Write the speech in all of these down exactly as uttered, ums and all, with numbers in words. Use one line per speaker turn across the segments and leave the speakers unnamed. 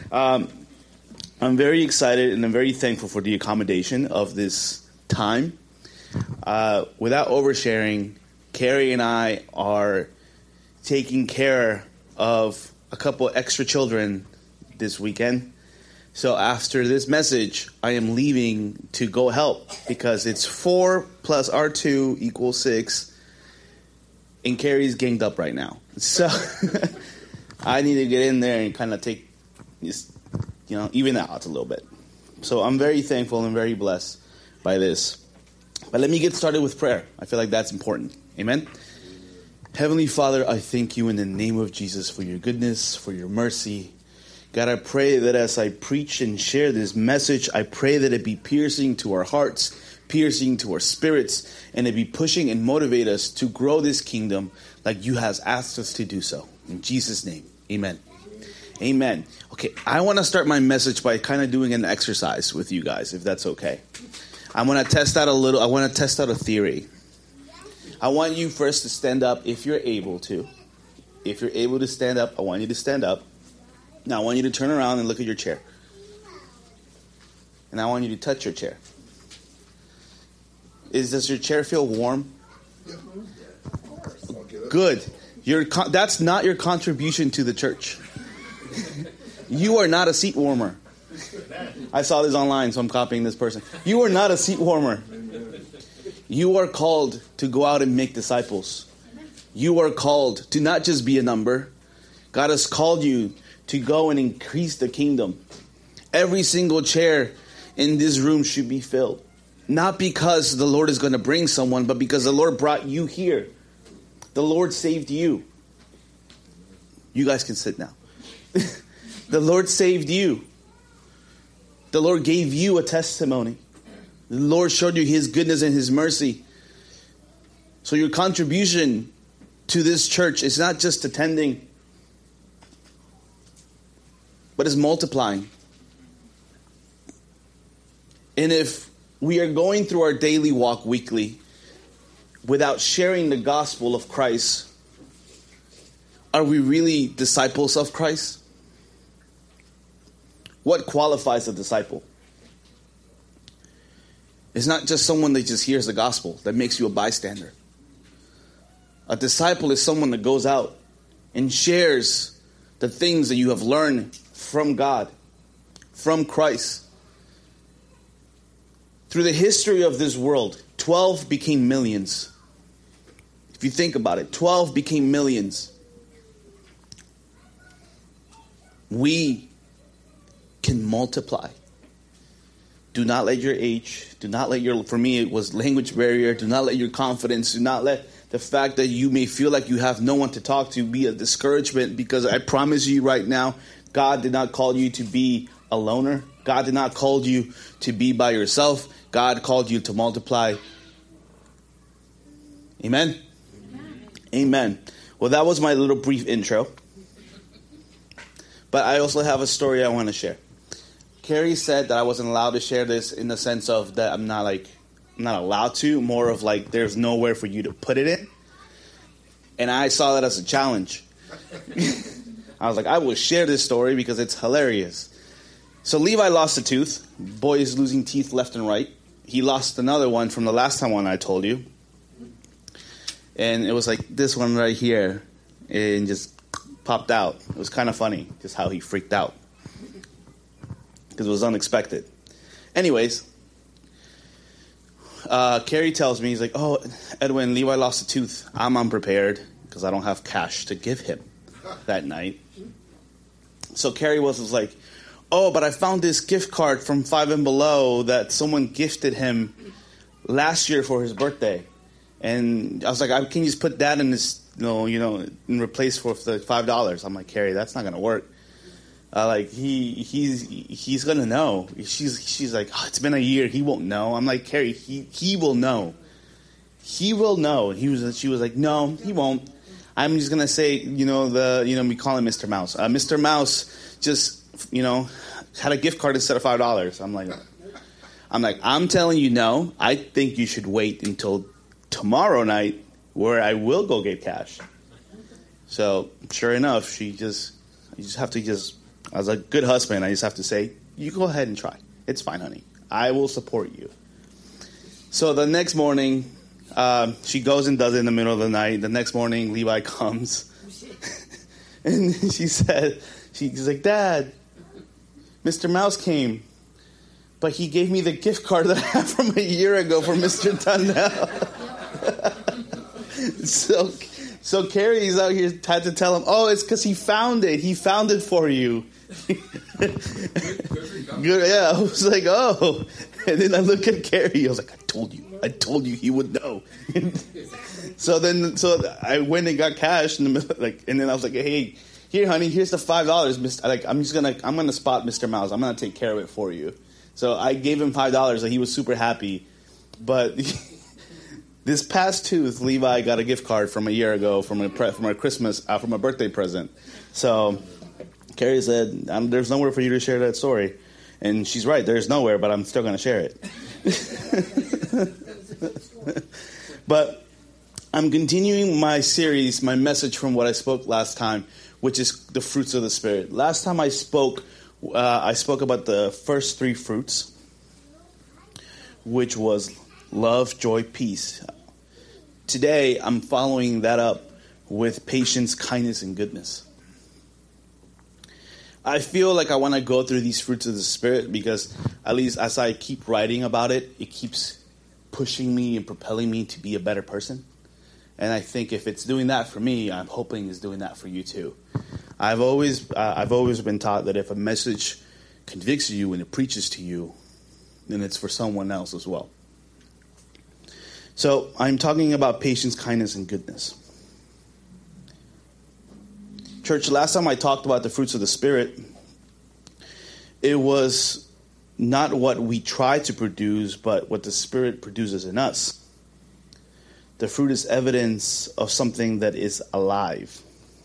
Um, I'm very excited and I'm very thankful for the accommodation of this time. Uh, without oversharing, Carrie and I are taking care of a couple extra children this weekend. So after this message, I am leaving to go help because it's four plus R two equals six, and Carrie's ganged up right now. So I need to get in there and kind of take, just, you know, even out a little bit. So I'm very thankful and very blessed by this. But let me get started with prayer. I feel like that's important. Amen? Heavenly Father, I thank you in the name of Jesus for your goodness, for your mercy. God, I pray that as I preach and share this message, I pray that it be piercing to our hearts, piercing to our spirits, and it be pushing and motivate us to grow this kingdom like you has asked us to do so. In Jesus' name, amen. Amen. Okay, I want to start my message by kind of doing an exercise with you guys, if that's okay. I want to test out a little, I want to test out a theory. I want you first to stand up if you're able to. If you're able to stand up, I want you to stand up. Now I want you to turn around and look at your chair. And I want you to touch your chair. Is does your chair feel warm? Good. Your con- that's not your contribution to the church. You are not a seat warmer. I saw this online, so I'm copying this person. You are not a seat warmer. You are called to go out and make disciples. You are called to not just be a number. God has called you to go and increase the kingdom. Every single chair in this room should be filled. Not because the Lord is going to bring someone, but because the Lord brought you here. The Lord saved you. You guys can sit now. The Lord saved you. The Lord gave you a testimony. The Lord showed you his goodness and his mercy. So your contribution to this church is not just attending, but is multiplying. And if we are going through our daily walk weekly without sharing the gospel of Christ, are we really disciples of Christ? What qualifies a disciple? It's not just someone that just hears the gospel that makes you a bystander. A disciple is someone that goes out and shares the things that you have learned from God, from Christ. Through the history of this world, twelve became millions. If you think about it, twelve became millions. We can multiply. Do not let your age, do not let your, for me it was language barrier, do not let your confidence, do not let the fact that you may feel like you have no one to talk to be a discouragement, because I promise you right now, God did not call you to be a loner. God did not call you to be by yourself. God called you to multiply. Amen? Amen. Amen. Well, that was my little brief intro. But I also have a story I want to share. Carrie said that I wasn't allowed to share this in the sense of that I'm not like, I'm not allowed to, more of like there's nowhere for you to put it in. And I saw that as a challenge. I was like, I will share this story because it's hilarious. So Levi lost a tooth. Boy is losing teeth left and right. He lost another one from the last time one I told you. And it was like this one right here. And just popped out. It was kind of funny just how he freaked out. Because it was unexpected. Anyways, uh, Carrie tells me, he's like, oh, Edwin, Levi lost a tooth. I'm unprepared because I don't have cash to give him that night. So Carrie was, was like, oh, but I found this gift card from Five and Below that someone gifted him last year for his birthday. And I was like, I can you just put that in this, you know, you know, in replace for the five dollars. I'm like, Carrie, that's not going to work. Uh, like he he's he's gonna know. She's she's like, oh, it's been a year. He won't know. I'm like, Carrie, he he will know. He will know. He was. She was like, no, he won't. I'm just gonna say, you know, the you know we call him Mister Mouse. Uh, Mister Mouse just you know had a gift card instead of five dollars. I'm like, I'm like, I'm telling you, no. I think you should wait until tomorrow night, where I will go get cash. So sure enough, she just you just have to just. I was a good husband. I just have to say, you go ahead and try. It's fine, honey. I will support you. So the next morning, um, she goes and does it in the middle of the night. The next morning, Levi comes. And she said, she's like, Dad, Mister Mouse came. But he gave me the gift card that I had from a year ago for Mister Tunnell. so, so Carrie's out here, had to tell him, oh, it's because he found it. He found it for you. Good, yeah, I was like, oh. And then I look at Carrie. I was like, I told you. I told you he would know. so then, so I went and got cash in the middle, like, and then I was like, hey, here, honey, here's the five dollars. Like, I'm just gonna, I'm gonna spot Mister Mouse. I'm gonna take care of it for you. So I gave him five dollars, and he was super happy. But this past tooth, Levi got a gift card from a year ago from a pre- from a Christmas, uh, from a birthday present. So Carrie said, "There's nowhere for you to share that story," and she's right. There's nowhere, but I'm still going to share it. But I'm continuing my series, my message from what I spoke last time, which is the fruits of the Spirit. Last time I spoke. Uh, I spoke about the first three fruits, which was love, joy, peace. Today, I'm following that up with patience, kindness, and goodness. I feel like I want to go through these fruits of the Spirit because at least as I keep writing about it, it keeps pushing me and propelling me to be a better person. And I think if it's doing that for me, I'm hoping it's doing that for you too. I've always uh, I've always been taught that if a message convicts you and it preaches to you, then it's for someone else as well. So I'm talking about patience, kindness, and goodness. Church, last time I talked about the fruits of the Spirit, it was not what we try to produce, but what the Spirit produces in us. The fruit is evidence of something that is alive.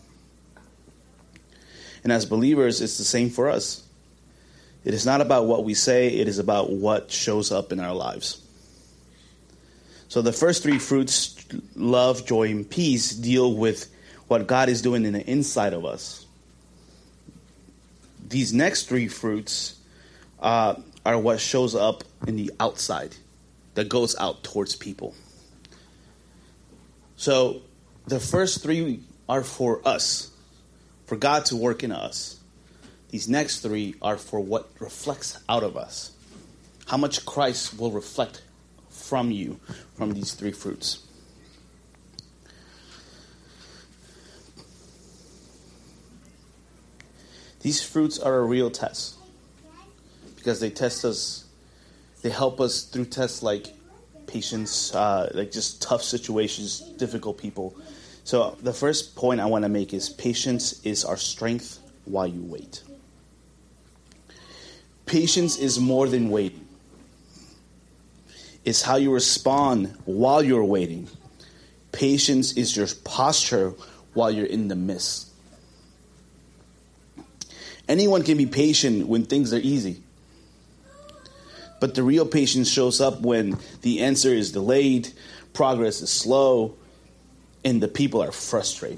And as believers, it's the same for us. It is not about what we say, it is about what shows up in our lives. So the first three fruits, love, joy, and peace, deal with what God is doing in the inside of us. These next three fruits uh, are what shows up in the outside, that goes out towards people. So the first three are for us, for God to work in us. These next three are for what reflects out of us. How much Christ will reflect from you from these three fruits. These fruits are a real test because they test us, they help us through tests like patience, uh, like just tough situations, difficult people. So the first point I want to make is patience is our strength while you wait. Patience is more than waiting. It's how you respond while you're waiting. Patience is your posture while you're in the midst. Anyone can be patient when things are easy. But the real patience shows up when the answer is delayed, progress is slow, and the people are frustrated.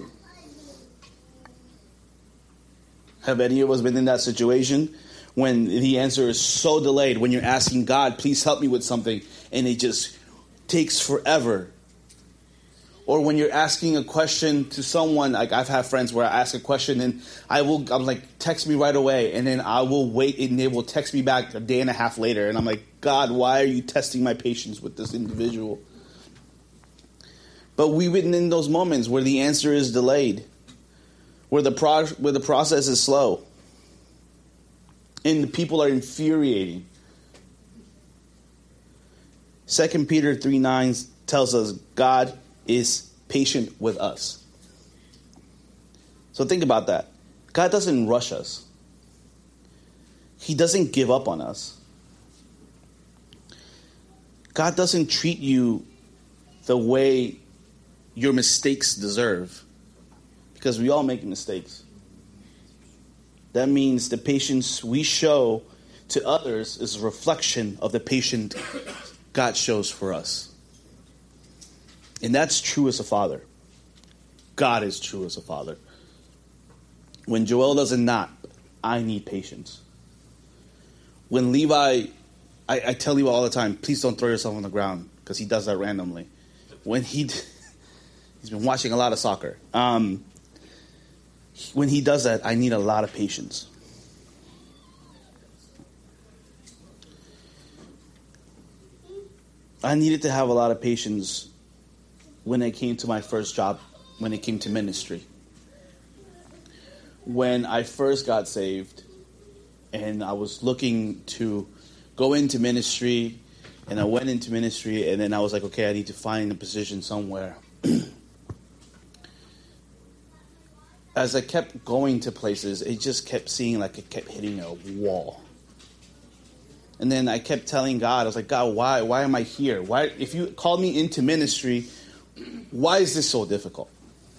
Have any of us been in that situation when the answer is so delayed, when you're asking God, please help me with something, and it just takes forever? Or when you're asking a question to someone, like I've had friends where I ask a question and I will, I'm like, text me right away. And then I will wait and they will text me back a day and a half later. And I'm like, God, why are you testing my patience with this individual? But we've been in those moments where the answer is delayed, where the pro- where the process is slow, and the people are infuriating. Second Peter three nine tells us God is patient with us. So think about that. God doesn't rush us. He doesn't give up on us. God doesn't treat you the way your mistakes deserve, because we all make mistakes. That means the patience we show to others is a reflection of the patience God shows for us. And that's true as a father. God is true as a father. When Joel doesn't nap, I need patience. When Levi, I, I tell Levi all the time, please don't throw yourself on the ground, because he does that randomly. When he, he's been watching a lot of soccer. Um, when he does that, I need a lot of patience. I needed to have a lot of patience when it came to my first job, when it came to ministry. When I first got saved and I was looking to go into ministry, and I went into ministry, and then I was like, okay, I need to find a position somewhere. As I kept going to places, it just kept seeing like it kept hitting a wall. And then I kept telling God, I was like, God, why why am I here? Why, if you called me into ministry, why is this so difficult?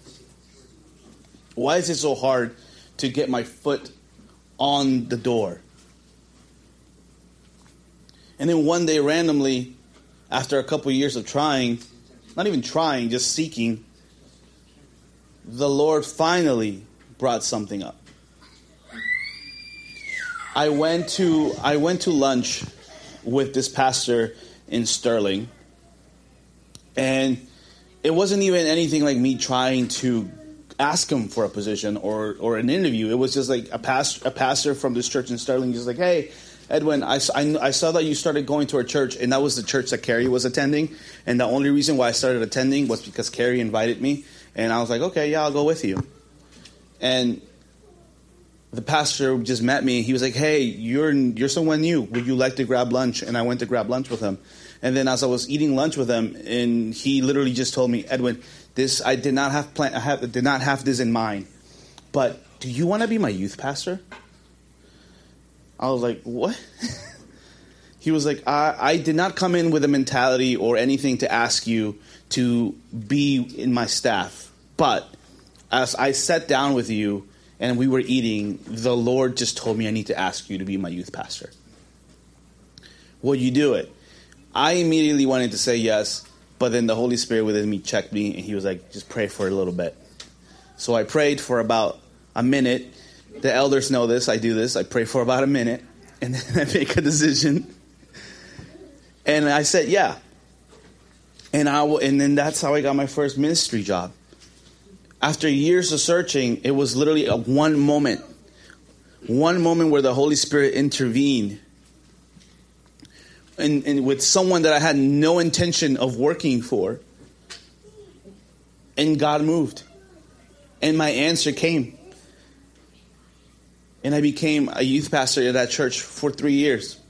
Why is it so hard to get my foot on the door? And then one day, randomly, after a couple of years of trying, not even trying, just seeking, the Lord finally brought something up. I went to I went to lunch with this pastor in Sterling, and it wasn't even anything like me trying to ask him for a position or or an interview. It was just like a pastor a pastor from this church in Sterling, just like, hey, Edwin, I, I, I saw that you started going to our church, and that was the church that Carrie was attending, and the only reason why I started attending was because Carrie invited me, and I was like, okay, yeah, I'll go with you. And the pastor just met me. He was like, hey, you're you're someone new. Would you like to grab lunch? And I went to grab lunch with him. And then as I was eating lunch with him, and he literally just told me, Edwin, this I did not have plan I have, did not have this in mind, but do you want to be my youth pastor? I was like, what? He was like, I, I did not come in with a mentality or anything to ask you to be in my staff. But as I sat down with you and we were eating, the Lord just told me I need to ask you to be my youth pastor. Will you do it? I immediately wanted to say yes, but then the Holy Spirit within me checked me, and he was like, just pray for a little bit. So I prayed for about a minute. The elders know this. I do this. I pray for about a minute, and then I make a decision. And I said, yeah. And I will, and then that's how I got my first ministry job. After years of searching, it was literally a one moment. One moment where the Holy Spirit intervened. And, and with someone that I had no intention of working for. And God moved. And my answer came. And I became a youth pastor at that church for three years.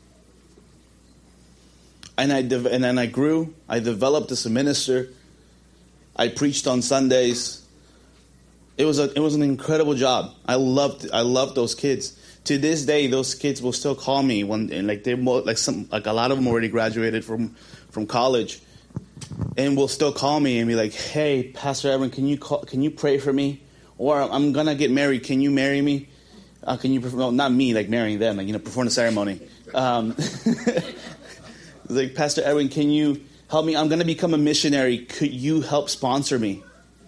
And I de- and then I grew. I developed as a minister. I preached on Sundays. It was a it was an incredible job. I loved I loved those kids. To this day, those kids will still call me when and like they're more, like some like a lot of them already graduated from from college, and will still call me and be like, "Hey, Pastor Edwin, can you call, can you pray for me? Or I'm gonna get married. Can you marry me? Uh, can you perform, well, not me, like marrying them, like you know, perform the ceremony." Um, like, Pastor Edwin, can you help me? I'm gonna become a missionary. Could you help sponsor me?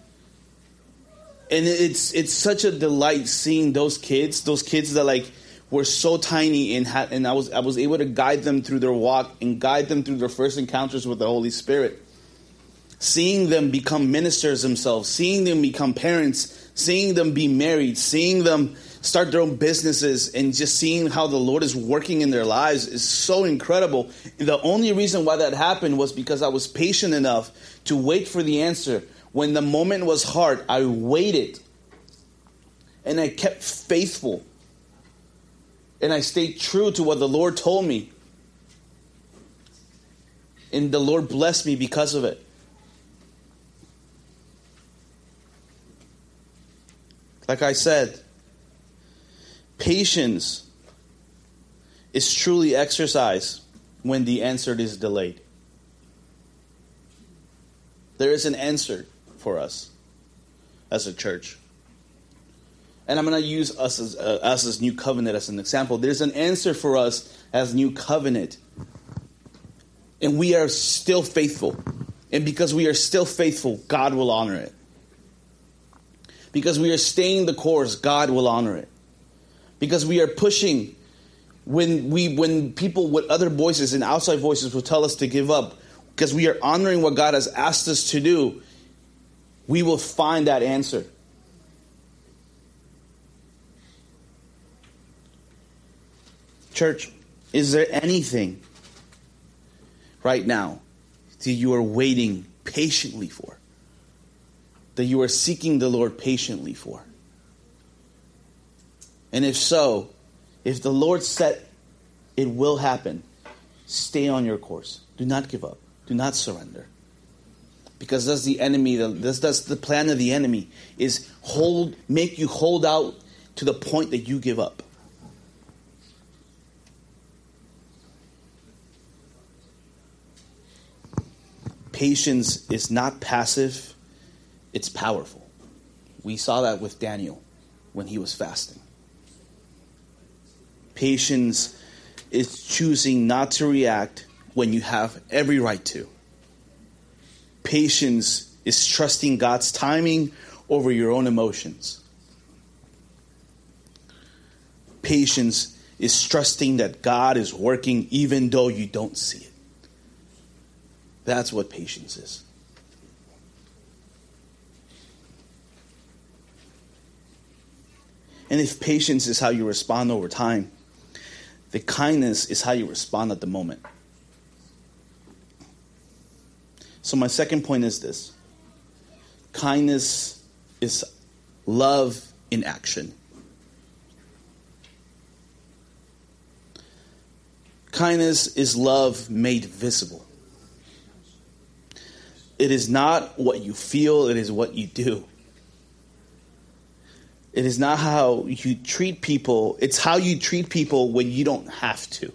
And it's it's such a delight seeing those kids, those kids that like were so tiny, and had, and I was I was able to guide them through their walk and guide them through their first encounters with the Holy Spirit. Seeing them become ministers themselves, seeing them become parents, seeing them be married, seeing them start their own businesses, and just seeing how the Lord is working in their lives is so incredible. And the only reason why that happened was because I was patient enough to wait for the answer. When the moment was hard, I waited. And I kept faithful. And I stayed true to what the Lord told me. And the Lord blessed me because of it. Like I said, patience is truly exercised when the answer is delayed. There is an answer for us as a church. And I'm going to use us as, uh, us as New Covenant as an example. There's an answer for us as New Covenant. And we are still faithful. And because we are still faithful, God will honor it. Because we are staying the course, God will honor it. Because we are pushing when we when people with other voices and outside voices will tell us to give up, because we are honoring what God has asked us to do, we will find that answer. Church, is there anything right now that you are waiting patiently for? That you are seeking the Lord patiently for? And if so, if the Lord said it will happen, stay on your course. Do not give up. Do not surrender. Because that's the enemy, that's, that's the plan of the enemy, is hold, make you hold out to the point that you give up. Patience is not passive, it's powerful. We saw that with Daniel when he was fasting. Patience is choosing not to react when you have every right to. Patience is trusting God's timing over your own emotions. Patience is trusting that God is working even though you don't see it. That's what patience is. And if patience is how you respond over time, the kindness is how you respond at the moment. So my second point is this. Kindness is love in action. Kindness is love made visible. It is not what you feel, it is what you do. It is not how you treat people, it's how you treat people when you don't have to.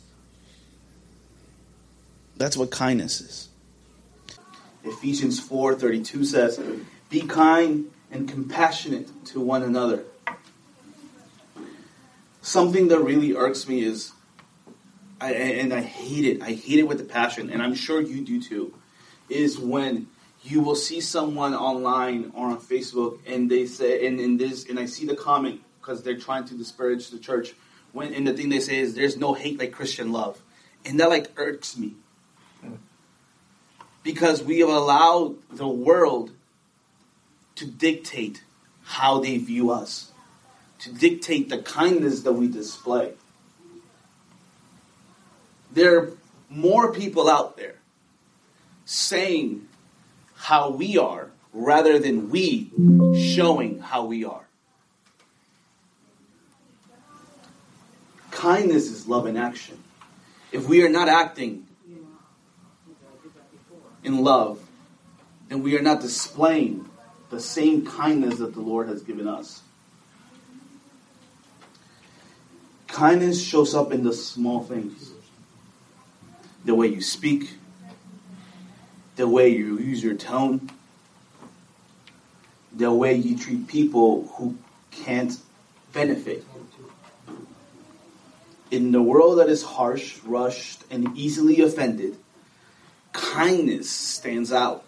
That's what kindness is. Ephesians four thirty-two says, "Be kind and compassionate to one another." Something that really irks me is, I, and I hate it, I hate it with a passion, and I'm sure you do too, is when you will see someone online or on Facebook and they say, and in this, and I see the comment because they're trying to disparage the church. When and the thing they say is, "There's no hate like Christian love," and that like irks me because we have allowed the world to dictate how they view us, to dictate the kindness that we display. There are more people out there saying how we are rather than we showing how we are. Kindness is love in action. If we are not acting in love, then we are not displaying the same kindness that the Lord has given us. Kindness shows up in the small things. The way you speak, the way you use your tone, the way you treat people who can't benefit. In the world that is harsh, rushed, and easily offended, kindness stands out.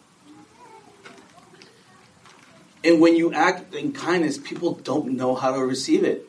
And when you act in kindness, people don't know how to receive it.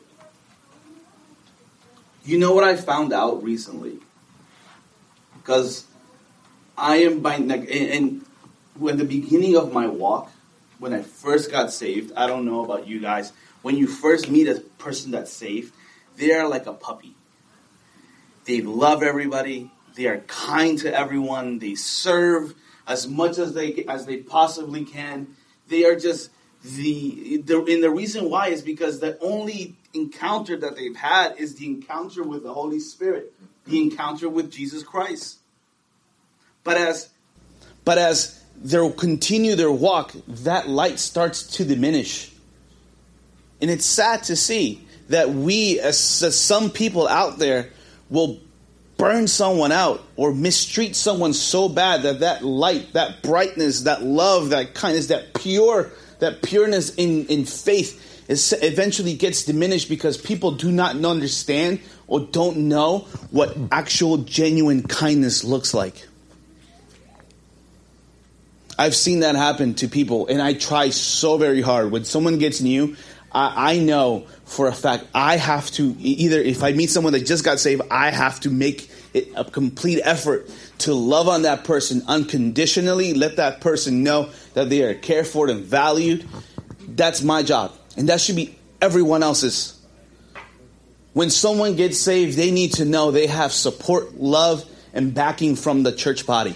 You know what I found out recently? Because I am by, and, and when the beginning of my walk, when I first got saved, I don't know about you guys, when you first meet a person that's saved, they are like a puppy. They love everybody. They are kind to everyone. They serve as much as they as they possibly can. They are just the, the and the reason why is because the only encounter that they've had is the encounter with the Holy Spirit, the encounter with Jesus Christ. But as but as they continue their walk, that light starts to diminish. And it's sad to see that we, as, as some people out there, will burn someone out or mistreat someone so bad that that light, that brightness, that love, that kindness, that pure, that pureness in, in faith is eventually gets diminished because people do not understand or don't know what actual genuine kindness looks like. I've seen that happen to people, and I try so very hard. When someone gets new, I, I know for a fact I have to, either if I meet someone that just got saved, I have to make it a complete effort to love on that person unconditionally, let that person know that they are cared for and valued. That's my job. And that should be everyone else's. When someone gets saved, they need to know they have support, love, and backing from the church body.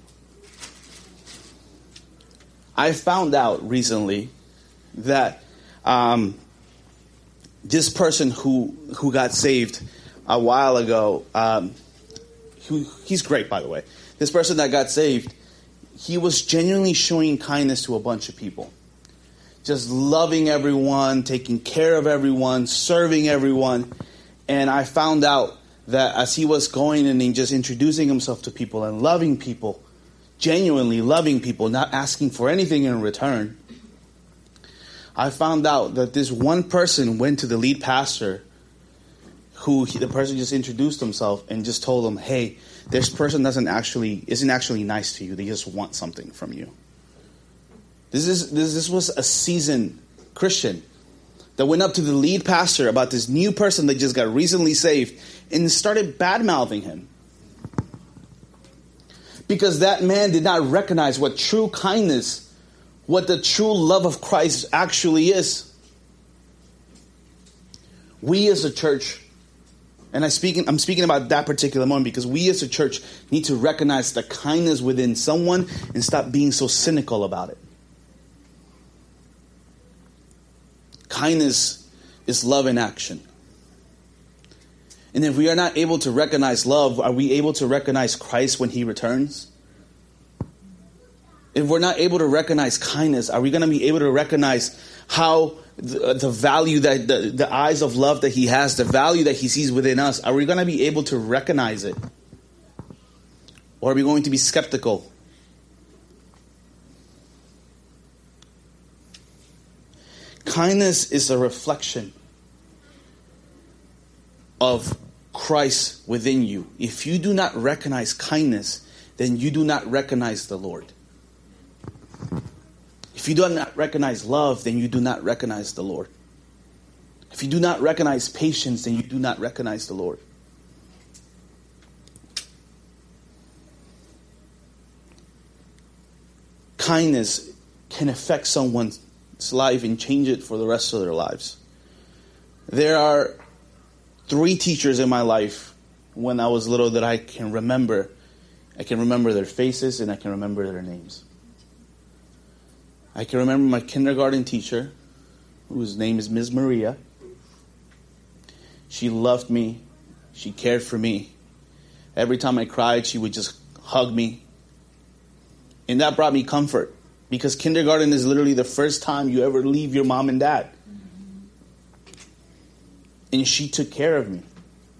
I found out recently that um, this person who who got saved a while ago, um, who, he's great, by the way. This person that got saved, he was genuinely showing kindness to a bunch of people. Just loving everyone, taking care of everyone, serving everyone. And I found out that as he was going and just introducing himself to people and loving people, genuinely loving people, not asking for anything in return, I found out that this one person went to the lead pastor, who he, the person just introduced himself and just told him, hey, this person doesn't actually isn't actually nice to you. They just want something from you. This is this this was a seasoned Christian that went up to the lead pastor about this new person that just got recently saved and started bad-mouthing him. Because that man did not recognize what true kindness, what the true love of Christ actually is. We as a church, and I speaking, I'm speaking about that particular moment because we as a church need to recognize the kindness within someone and stop being so cynical about it. Kindness is love in action. And if we are not able to recognize love, are we able to recognize Christ when he returns? If we're not able to recognize kindness, are we going to be able to recognize how the, the value that the, the eyes of love that he has, the value that he sees within us, are we going to be able to recognize it? Or are we going to be skeptical? Kindness is a reflection of Christ within you. If you do not recognize kindness, then you do not recognize the Lord. If you do not recognize love, then you do not recognize the Lord. If you do not recognize patience, then you do not recognize the Lord. Kindness can affect someone's life and change it for the rest of their lives. There are three teachers in my life when I was little that I can remember. I can remember their faces and I can remember their names. I can remember my kindergarten teacher, whose name is Miz Maria. She loved me. She cared for me. Every time I cried, she would just hug me. And that brought me comfort, because kindergarten is literally the first time you ever leave your mom and dad. And she took care of me.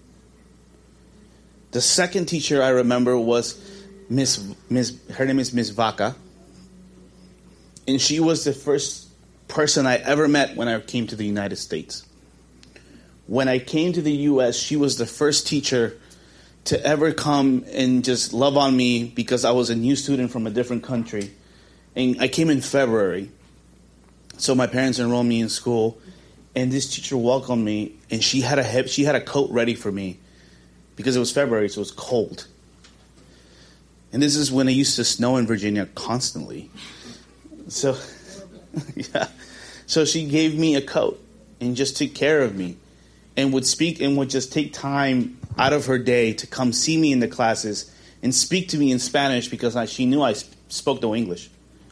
The second teacher I remember was Miss Miss. Her name is Miss Vaca. And she was the first person I ever met when I came to the United States. When I came to the U S, she was the first teacher to ever come and just love on me because I was a new student from a different country. And I came in February. So my parents enrolled me in school. And this teacher welcomed me. And she had a hip, she had a coat ready for me because it was February, so it was cold. And this is when it used to snow in Virginia constantly. So, yeah. So she gave me a coat and just took care of me and would speak and would just take time out of her day to come see me in the classes and speak to me in Spanish because I, she knew I spoke no English.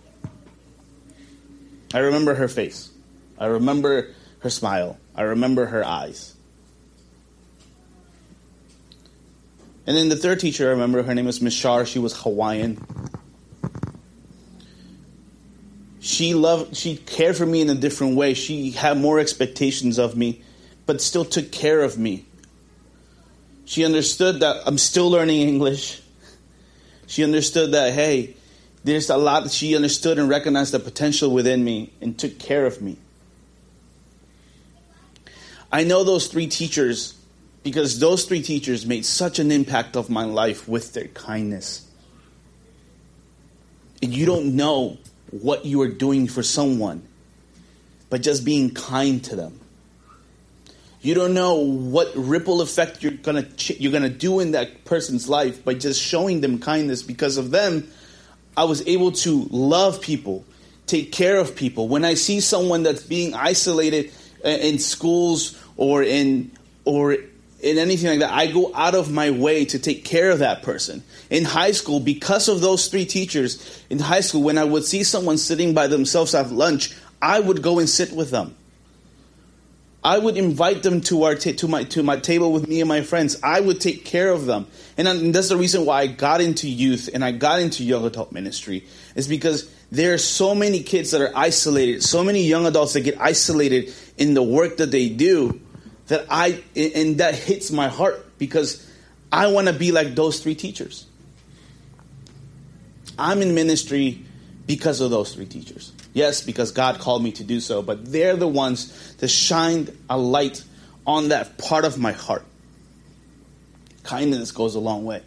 I remember her face. I remember her smile. I remember her eyes. And then the third teacher I remember, her name was Miss Shar. She was Hawaiian. She loved, she cared for me in a different way. She had more expectations of me, but still took care of me. She understood that I'm still learning English. She understood that, hey, there's a lot that she understood and recognized the potential within me and took care of me. I know those three teachers because those three teachers made such an impact of my life with their kindness. And you don't know what you are doing for someone by just being kind to them. You don't know what ripple effect you're gonna ch- you're gonna do in that person's life by just showing them kindness. Because of them, I was able to love people, take care of people. When I see someone that's being isolated in schools or in or in anything like that, I go out of my way to take care of that person. In high school, because of those three teachers, in high school, when I would see someone sitting by themselves at lunch, I would go and sit with them. I would invite them to our ta- to my to my table with me and my friends. I would take care of them. And, I, and that's the reason why I got into youth and I got into young adult ministry, is because there are so many kids that are isolated, so many young adults that get isolated in the work that they do, that I and that hits my heart, because I want to be like those three teachers. I'm in ministry because of those three teachers. Yes, because God called me to do so, but they're the ones that shined a light on that part of my heart. Kindness goes a long way.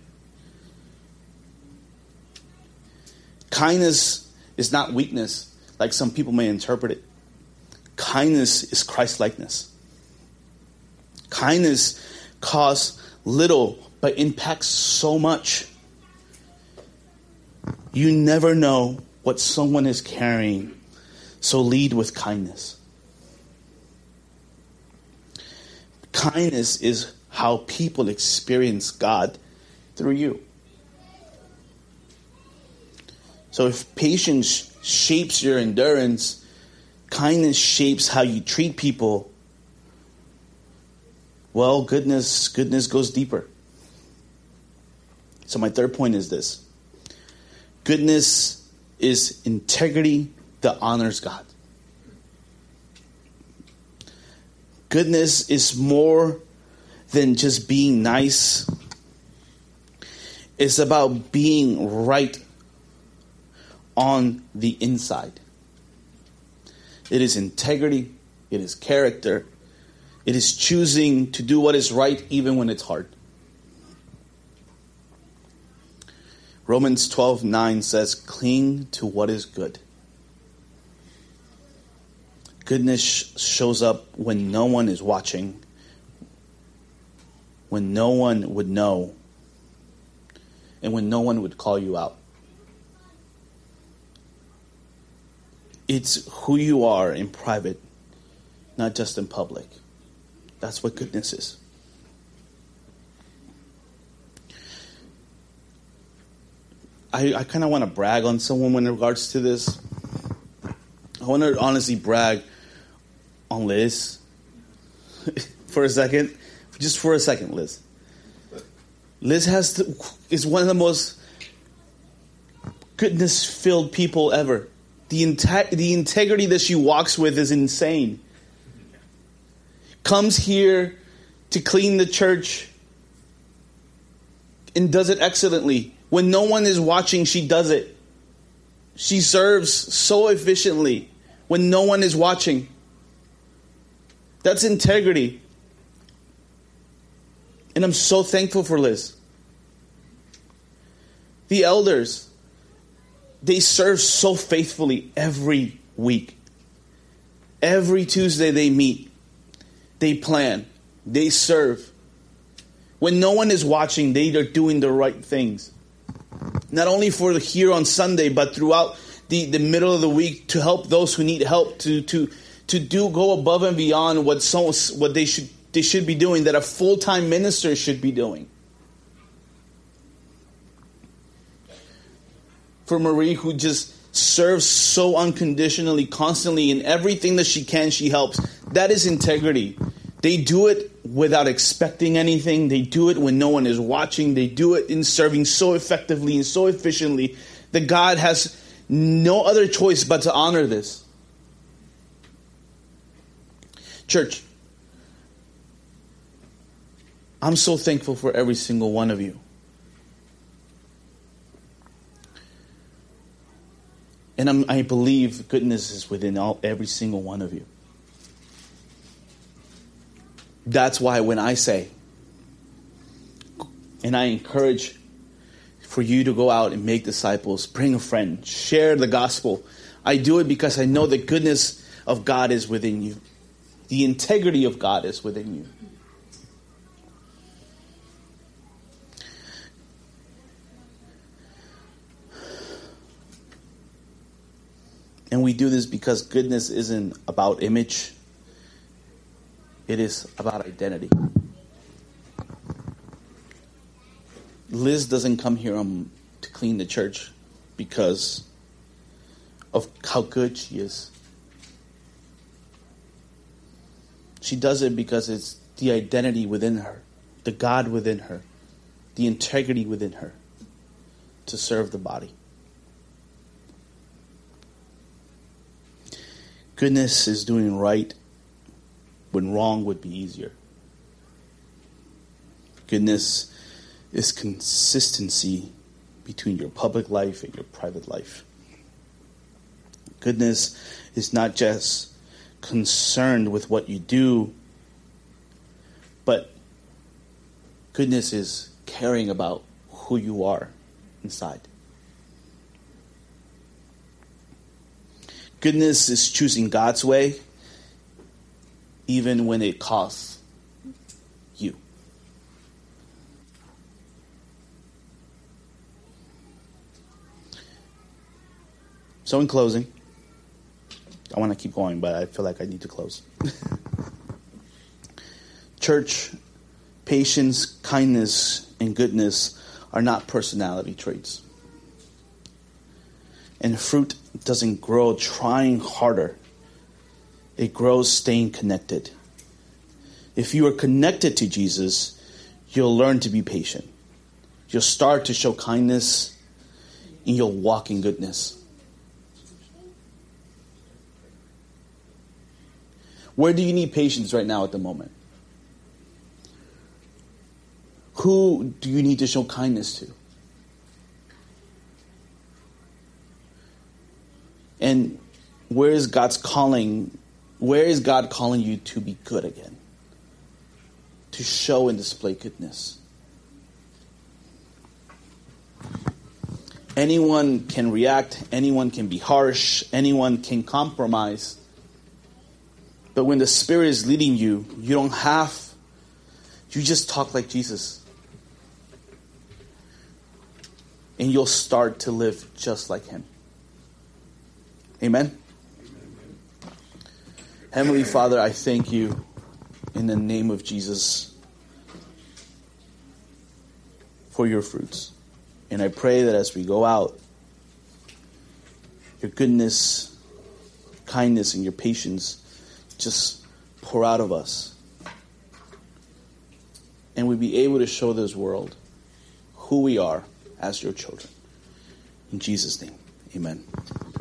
Kindness is not weakness, like some people may interpret it. Kindness is Christ-likeness. Kindness costs little, but impacts so much. You never know what someone is carrying, so lead with kindness. Kindness is how people experience God through you. So if patience shapes your endurance, kindness shapes how you treat people, well, goodness, goodness goes deeper. So my third point is this. Goodness is integrity that honors God. Goodness is more than just being nice. It's about being right on the inside. It is integrity. It is character. It is choosing to do what is right even when it's hard. Romans twelve nine says, cling to what is good. Goodness shows up when no one is watching, when no one would know, and when no one would call you out. It's who you are in private, not just in public. That's what goodness is. I, I kind of want to brag on someone in regards to this. I want to honestly brag on Liz for a second. Just for a second, Liz. Liz has to, is one of the most goodness-filled people ever. The, inte- the integrity that she walks with is insane. Comes here to clean the church and does it excellently. When no one is watching, she does it. She serves so efficiently when no one is watching. That's integrity. And I'm so thankful for Liz. The elders, they serve so faithfully every week. Every Tuesday they meet. They plan. They serve. When no one is watching, they are doing the right things. Not only for here on Sunday, but throughout the, the middle of the week, to help those who need help, to to to do go above and beyond what so, what they should they should be doing, that a full-time minister should be doing. For Marie, who just serves so unconditionally, constantly, in everything that she can, she helps. That is integrity. They do it without expecting anything. They do it when no one is watching. They do it in serving so effectively and so efficiently that God has no other choice but to honor this. Church, I'm so thankful for every single one of you. And I'm, I believe goodness is within all, every single one of you. That's why when I say, and I encourage for you to go out and make disciples, bring a friend, share the gospel, I do it because I know that goodness of God is within you. The integrity of God is within you. And we do this because goodness isn't about image. It is about identity. Liz doesn't come here um, to clean the church because of how good she is. She does it because it's the identity within her, the God within her, the integrity within her to serve the body. Goodness is doing right when wrong would be easier. Goodness is consistency between your public life and your private life. Goodness is not just concerned with what you do, but goodness is caring about who you are inside. Goodness is choosing God's way, even when it costs you. So in closing, I want to keep going, but I feel like I need to close. Church, patience, kindness, and goodness are not personality traits. And fruit doesn't grow trying harder. It grows staying connected. If you are connected to Jesus, you'll learn to be patient. You'll start to show kindness, and you'll walk in goodness. Where do you need patience right now at the moment? Who do you need to show kindness to? And where is God's calling? Where is God calling you to be good again? To show and display goodness. Anyone can react. Anyone can be harsh. Anyone can compromise. But when the Spirit is leading you, you don't have, you just talk like Jesus. And you'll start to live just like Him. Amen? Amen. Heavenly Father, I thank you in the name of Jesus for your fruits. And I pray that as we go out, your goodness, kindness, and your patience just pour out of us. And we be able to show this world who we are as your children. In Jesus' name, amen.